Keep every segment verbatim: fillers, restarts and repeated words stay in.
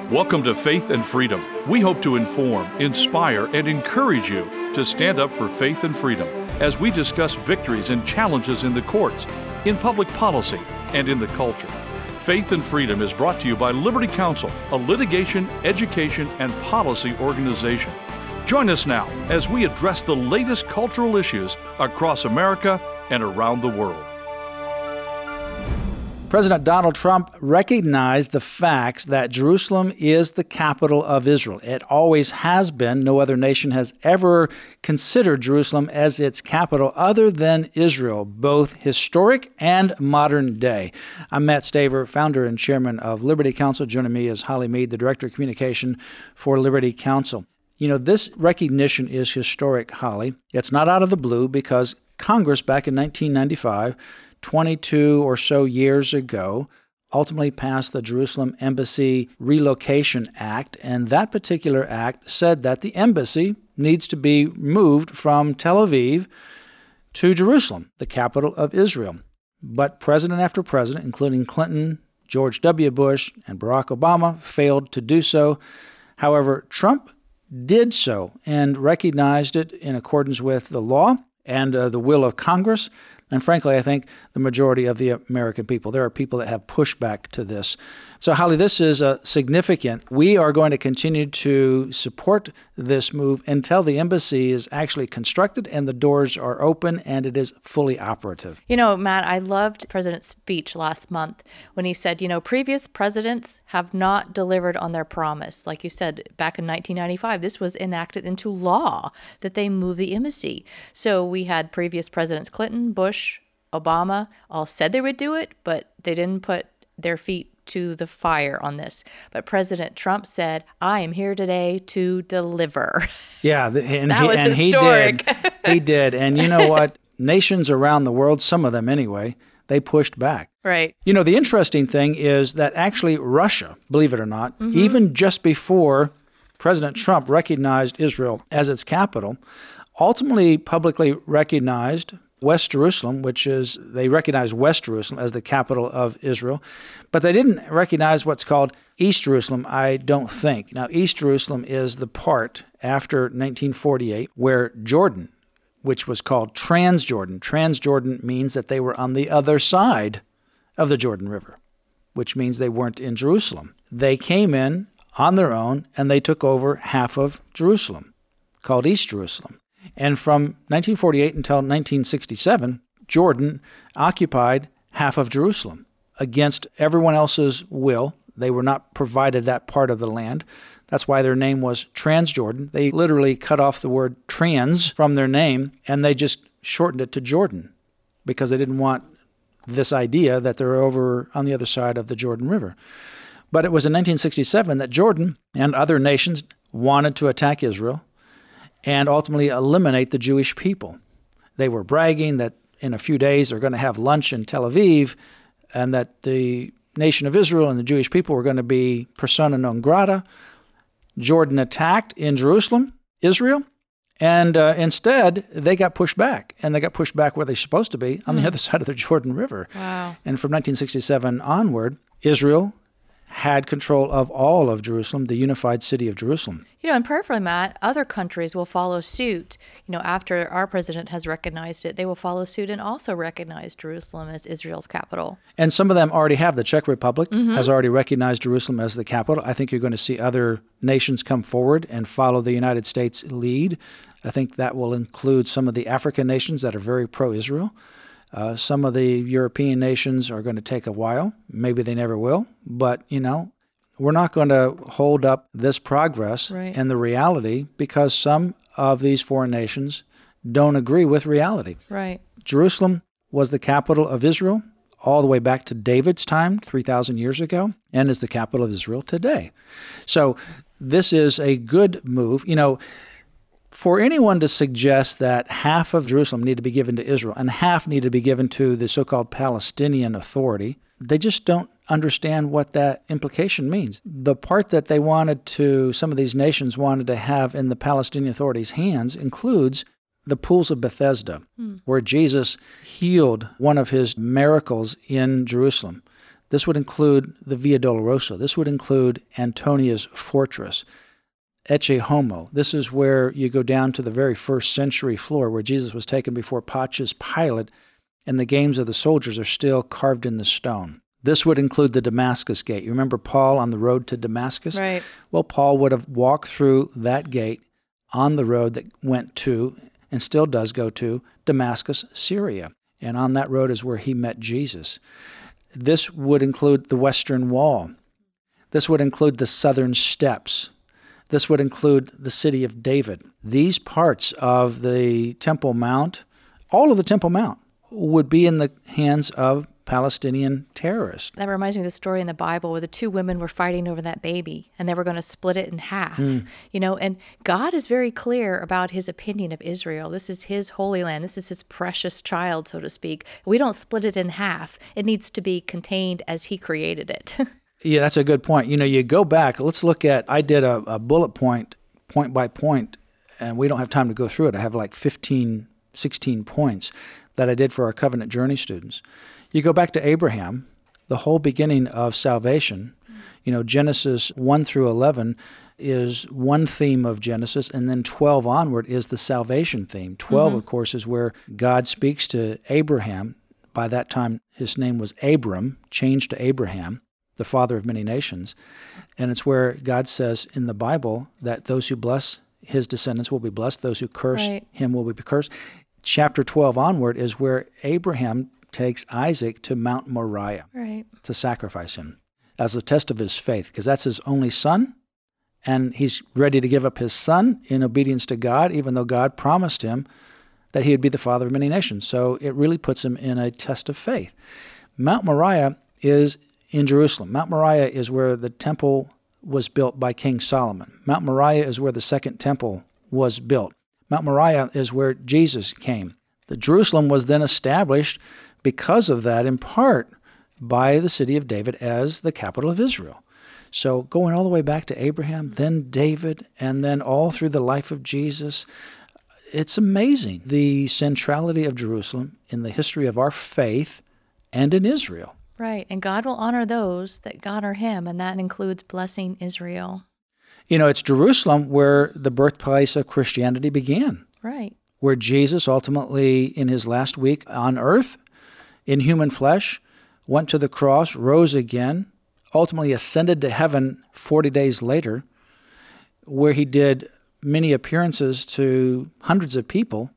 Welcome to Faith and Freedom. We hope to inform, inspire, and encourage you to stand up for faith and freedom as we discuss victories and challenges in the courts, in public policy, and in the culture. Faith and Freedom is brought to you by Liberty Counsel, a litigation, education, and policy organization. Join us now as we address the latest cultural issues across America and around the world. President Donald Trump recognized the facts that Jerusalem is the capital of Israel. It always has been. No other nation has ever considered Jerusalem as its capital other than Israel, both historic and modern day. I'm Matt Staver, founder and chairman of Liberty Counsel. Joining me is Holly Mead, the director of communication for Liberty Counsel. You know, this recognition is historic, Holly. It's not out of the blue because Congress back in nineteen ninety-five, twenty-two or so years ago, ultimately passed the Jerusalem Embassy Relocation Act, and that particular act said that the embassy needs to be moved from Tel Aviv to Jerusalem, the capital of Israel. But president after president, including Clinton, George W. Bush, and Barack Obama, failed to do so. However, Trump did so and recognized it in accordance with the law and uh, the will of Congress. And frankly, I think the majority of the American people, there are people that have pushback to this. So, Holly, this is uh, significant. We are going to continue to support this move until the embassy is actually constructed and the doors are open and it is fully operative. You know, Matt, I loved President's speech last month when he said, you know, previous presidents have not delivered on their promise. Like you said, back in nineteen ninety-five, this was enacted into law that they move the embassy. So we had previous presidents, Clinton, Bush, Obama, all said they would do it, but they didn't put their feet to the fire on this. But President Trump said, I am here today to deliver. Yeah, and, that he, was and historic. he did. He did. And you know what? Nations around the world, some of them anyway, they pushed back. Right. You know, the interesting thing is that actually Russia, believe it or not, mm-hmm. even just before President Trump recognized Israel as its capital, ultimately publicly recognized West Jerusalem, which is, they recognized West Jerusalem as the capital of Israel, but they didn't recognize what's called East Jerusalem, I don't think. Now, East Jerusalem is the part after nineteen forty-eight where Jordan, which was called Transjordan. Transjordan means that they were on the other side of the Jordan River, which means they weren't in Jerusalem. They came in on their own and they took over half of Jerusalem, called East Jerusalem. And from nineteen forty-eight until nineteen sixty-seven, Jordan occupied half of Jerusalem against everyone else's will. They were not provided that part of the land. That's why their name was Transjordan. They literally cut off the word trans from their name, and they just shortened it to Jordan because they didn't want this idea that they're over on the other side of the Jordan River. But it was in nineteen sixty-seven that Jordan and other nations wanted to attack Israel and ultimately eliminate the Jewish people. They were bragging that in a few days they're going to have lunch in Tel Aviv and that the nation of Israel and the Jewish people were going to be persona non grata. Jordan attacked in Jerusalem, Israel, and uh, instead they got pushed back, and they got pushed back where they're supposed to be, on mm. the other side of the Jordan River. Wow. And from nineteen sixty-seven onward, Israel had control of all of Jerusalem, the unified city of Jerusalem. You know, and prayerfully, Matt, other countries will follow suit. You know, after our president has recognized it, they will follow suit and also recognize Jerusalem as Israel's capital. And some of them already have. The Czech Republic mm-hmm. has already recognized Jerusalem as the capital. I think you're going to see other nations come forward and follow the United States lead. I think that will include some of the African nations that are very pro-Israel. Uh, some of the European nations are going to take a while. Maybe they never will. But, you know, we're not going to hold up this progress right. and the reality because some of these foreign nations don't agree with reality. Right. Jerusalem was the capital of Israel all the way back to David's time, three thousand years ago, and is the capital of Israel today. So this is a good move. You know, for anyone to suggest that half of Jerusalem need to be given to Israel and half need to be given to the so-called Palestinian Authority, they just don't understand what that implication means. The part that they wanted to, some of these nations wanted to have in the Palestinian Authority's hands includes the pools of Bethesda, hmm. where Jesus healed one of his miracles in Jerusalem. This would include the Via Dolorosa. This would include Antonia's fortress. Ecce Homo. This is where you go down to the very first century floor where Jesus was taken before Pontius Pilate, and the games of the soldiers are still carved in the stone. This would include the Damascus Gate. You remember Paul on the road to Damascus? Right. Well, Paul would have walked through that gate on the road that went to, and still does go to, Damascus, Syria. And on that road is where he met Jesus. This would include the Western Wall. This would include the Southern Steps. This would include the city of David. These parts of the Temple Mount, all of the Temple Mount, would be in the hands of Palestinian terrorists. That reminds me of the story in the Bible where the two women were fighting over that baby and they were going to split it in half. Mm. You know, and God is very clear about his opinion of Israel. This is his holy land. This is his precious child, so to speak. We don't split it in half. It needs to be contained as he created it. Yeah, that's a good point. You know, you go back, let's look at, I did a, a bullet point, point by point, and we don't have time to go through it. I have like fifteen, sixteen points that I did for our Covenant Journey students. You go back to Abraham, the whole beginning of salvation. You know, Genesis one through eleven is one theme of Genesis, and then twelve onward is the salvation theme. twelve, mm-hmm. of course, is where God speaks to Abraham. By that time, his name was Abram, changed to Abraham, the father of many nations. And it's where God says in the Bible that those who bless his descendants will be blessed, those who curse right. him will be cursed. Chapter twelve onward is where Abraham takes Isaac to Mount Moriah right. to sacrifice him as a test of his faith, because that's his only son, and he's ready to give up his son in obedience to God, even though God promised him that he would be the father of many nations. So it really puts him in a test of faith. Mount Moriah is in Jerusalem. Mount Moriah is where the temple was built by King Solomon. Mount Moriah is where the second temple was built. Mount Moriah is where Jesus came. The Jerusalem was then established because of that, in part, by the city of David as the capital of Israel. So going all the way back to Abraham, then David, and then all through the life of Jesus, it's amazing the centrality of Jerusalem in the history of our faith and in Israel. Right, and God will honor those that honor him, and that includes blessing Israel. You know, it's Jerusalem where the birthplace of Christianity began. Right. Where Jesus ultimately, in his last week on earth, in human flesh, went to the cross, rose again, ultimately ascended to heaven forty days later, where he did many appearances to hundreds of people,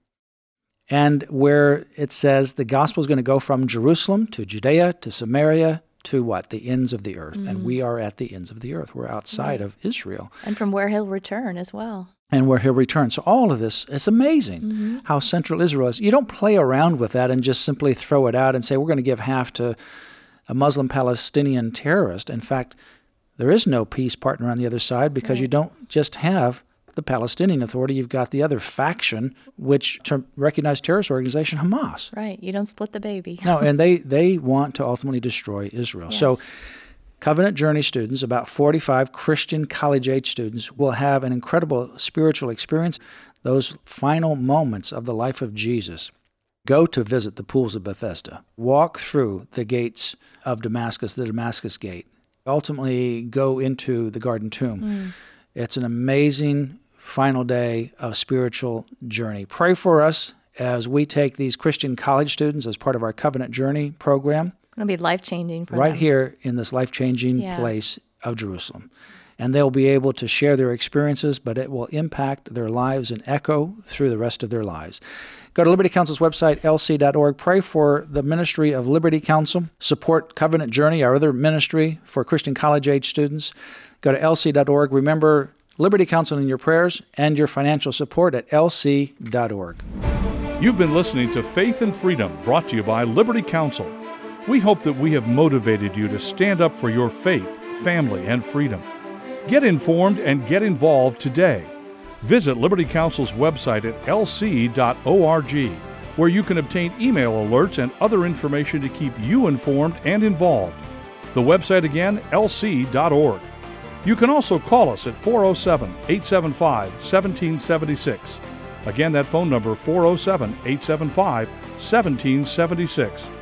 and where it says the gospel is going to go from Jerusalem to Judea to Samaria to what? The ends of the earth. Mm. And we are at the ends of the earth. We're outside right. of Israel. And from where he'll return as well. And where he'll return. So all of this, it's amazing mm-hmm. how central Israel is. You don't play around with that and just simply throw it out and say, we're going to give half to a Muslim Palestinian terrorist. In fact, there is no peace partner on the other side because right. you don't just have the Palestinian Authority, you've got the other faction, which to recognize terrorist organization, Hamas. Right. You don't split the baby. No, and they, they want to ultimately destroy Israel. Yes. So Covenant Journey students, about forty-five Christian college-age students, will have an incredible spiritual experience, those final moments of the life of Jesus. Go to visit the pools of Bethesda. Walk through the gates of Damascus, the Damascus Gate. Ultimately, go into the Garden Tomb. Mm. It's an amazing final day of spiritual journey. Pray for us as we take these Christian college students as part of our Covenant Journey program. It'll be life-changing for right them. here in this life-changing yeah. place of Jerusalem. And they'll be able to share their experiences, but it will impact their lives and echo through the rest of their lives. Go to Liberty Counsel's website, L C dot org. Pray for the ministry of Liberty Counsel. Support Covenant Journey, our other ministry for Christian college-age students. Go to L C dot org. Remember Liberty Counsel in your prayers and your financial support at L C dot org. You've been listening to Faith and Freedom, brought to you by Liberty Counsel. We hope that we have motivated you to stand up for your faith, family, and freedom. Get informed and get involved today. Visit Liberty Counsel's website at L C dot org, where you can obtain email alerts and other information to keep you informed and involved. The website again, L C dot org. You can also call us at four oh seven, eight seven five, one seven seven six. Again, that phone number, four oh seven, eight seven five, one seven seven six.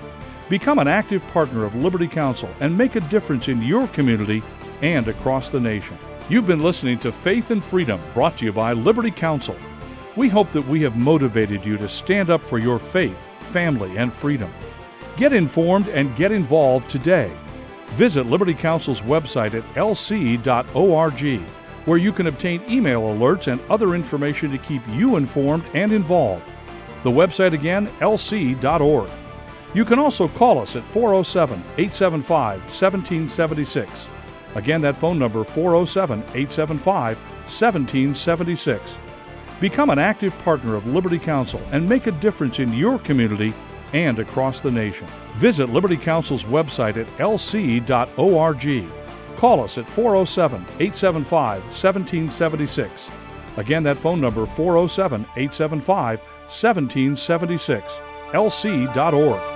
Become an active partner of Liberty Counsel and make a difference in your community and across the nation. You've been listening to Faith and Freedom, brought to you by Liberty Counsel. We hope that we have motivated you to stand up for your faith, family, and freedom. Get informed and get involved today. Visit Liberty Counsel's website at l c dot org, where you can obtain email alerts and other information to keep you informed and involved. The website again, l c dot org. You can also call us at four oh seven, eight seven five, one seven seven six. Again, that phone number, four oh seven, eight seven five, one seven seven six. Become an active partner of Liberty Counsel and make a difference in your community and across the nation. Visit Liberty Counsel's website at l c dot org. Call us at four oh seven, eight seven five, one seven seven six. Again, that phone number, four oh seven, eight seven five, one seven seven six, l c dot org.